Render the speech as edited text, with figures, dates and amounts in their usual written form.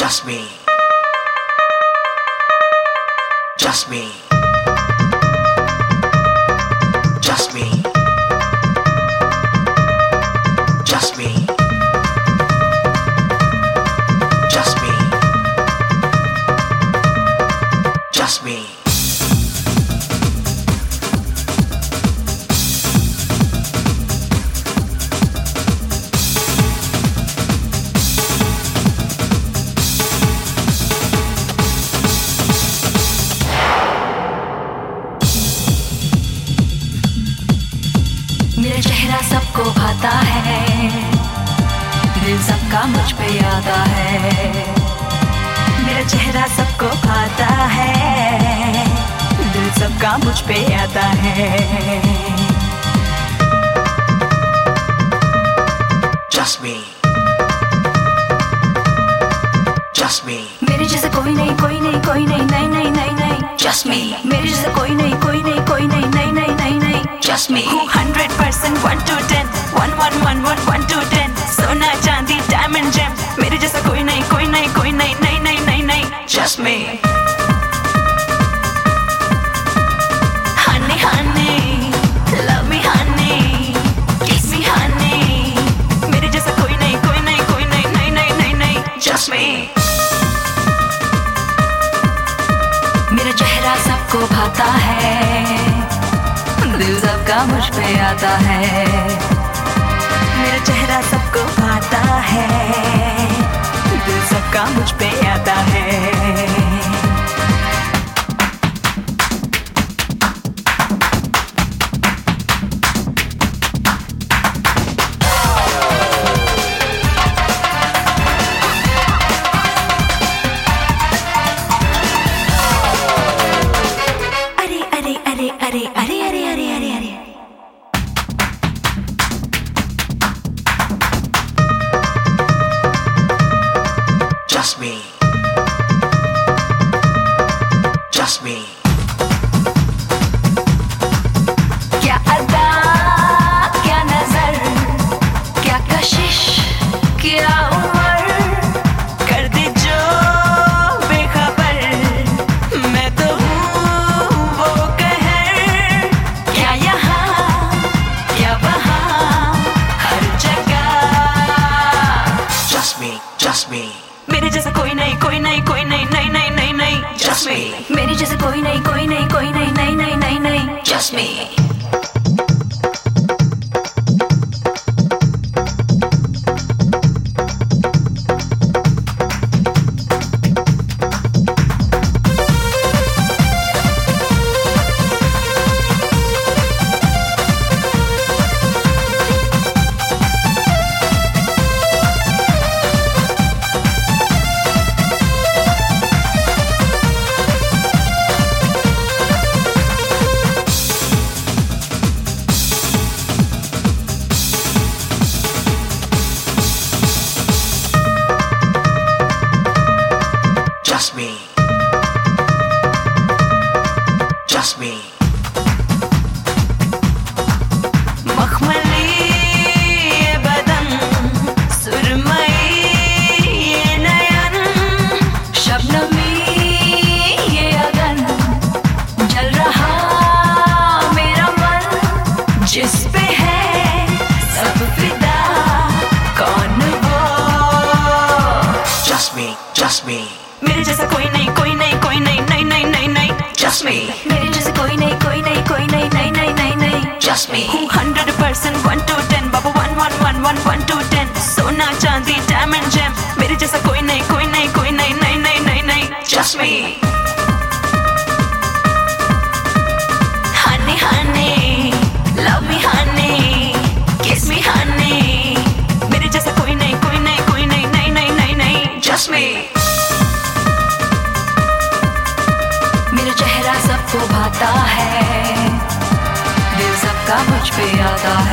Just me. Just me. Just me. Just me. Just me. Just me. मेरा चेहरा सबको भाता है, दिल सबका मुझ पे आता है। मेरा चेहरा सबको भाता है, दिल सबका मुझ पे आता है। Just me. Just me. मेरे जैसे कोई नहीं, कोई नहीं, कोई नहीं, नहीं नहीं नहीं नहीं। Just me. मेरे जैसे कोई नहीं, कोई नहीं, कोई नहीं, नहीं नहीं नहीं नहीं। Just me. 100% 1 to 10, 1 1 1 1 1 to 10। सोना चांदी डायमंड जेम, मेरे जैसा कोई नहीं, कोई नहीं, कोई नहीं, नहीं नहीं नहीं नहीं। Just me. Honey honey, love me honey, kiss me honey। मेरे जैसा कोई नहीं, कोई नहीं, कोई नहीं, नहीं नहीं नहीं नहीं। Just me. मेरा चेहरा सबको भाता है, दिल सबका मुझ पे आता है। मेरा चेहरा सबको भाता है, दिल सबका मुझ पे आता है। अरे अरे अरे अरे अरे अरे अरे अरे अरे Just me. Just me. क्या अदा, क्या नजर, क्या कशिश, क्या उम्र, कर दे जो बेखबर, मैं तो हूँ वो कहर। क्या यहाँ, क्या वहाँ, हर जगह। Just me. Just me. मेरे जैसा कोई नहीं, कोई नहीं, कोई नहीं, नहीं नहीं नहीं नहीं। Just me. मेरे जैसे कोई नहीं, कोई नहीं, कोई नहीं, नहीं नहीं नहीं नहीं। Just me. Just me. Just me. मखमली ये बदन, सुरमई ये नयन, शबनमी ये अगन, जल रहा मेरा मन, जिस पे है सब फिदा, कौन वो। Just me. Just me. मेरे जैसा कोई नहीं, कोई नहीं, कोई नहीं, नहीं नहीं नहीं नहीं। Just me. मेरे जैसे कोई नहीं, कोई नहीं, कोई नहीं, नहीं नहीं नहीं नहीं। Just me. 100% 1 to 10, Babu 1 1 1 1 1 to 10। सोना चांदी डायमंड जेम, मेरे जैसा कोई नहीं, कोई नहीं, कोई नहीं, नहीं नहीं नहीं नहीं। Just me. Honey honey, love me honey, kiss me honey। मेरे जैसा कोई नहीं, कोई नहीं, कोई नहीं, नहीं नहीं नहीं नहीं। Just me. मेरा चेहरा सबको भाता है, दिल सबका मुझ पे आता